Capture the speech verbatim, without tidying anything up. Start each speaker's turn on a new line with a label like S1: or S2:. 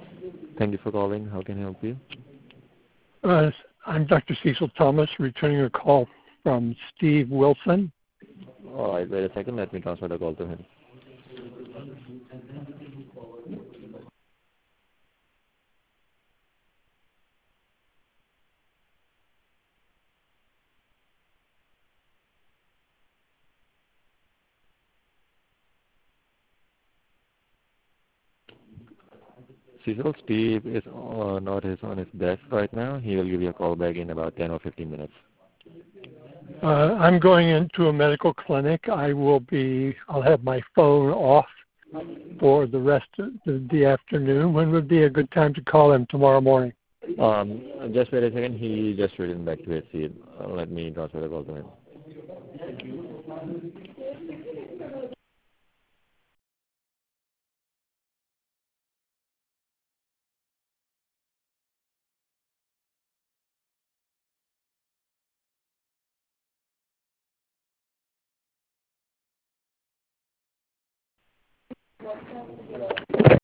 S1: Thank you for calling. How can I help you?
S2: Uh, I'm Doctor Cecil Thomas, returning a call from Steve Wilson.
S1: All right, wait a second. Let me transfer the call to him. Cecil, Steve is uh, not his, on his desk right now. He will give you a call back in about ten or fifteen minutes.
S2: Uh, I'm going into a medical clinic. I will be, I'll have my phone off for the rest of the, the afternoon. When would be a good time to call him tomorrow morning?
S1: Um, just wait a second. He just returned back to his seat. Uh, let me transfer the call to him.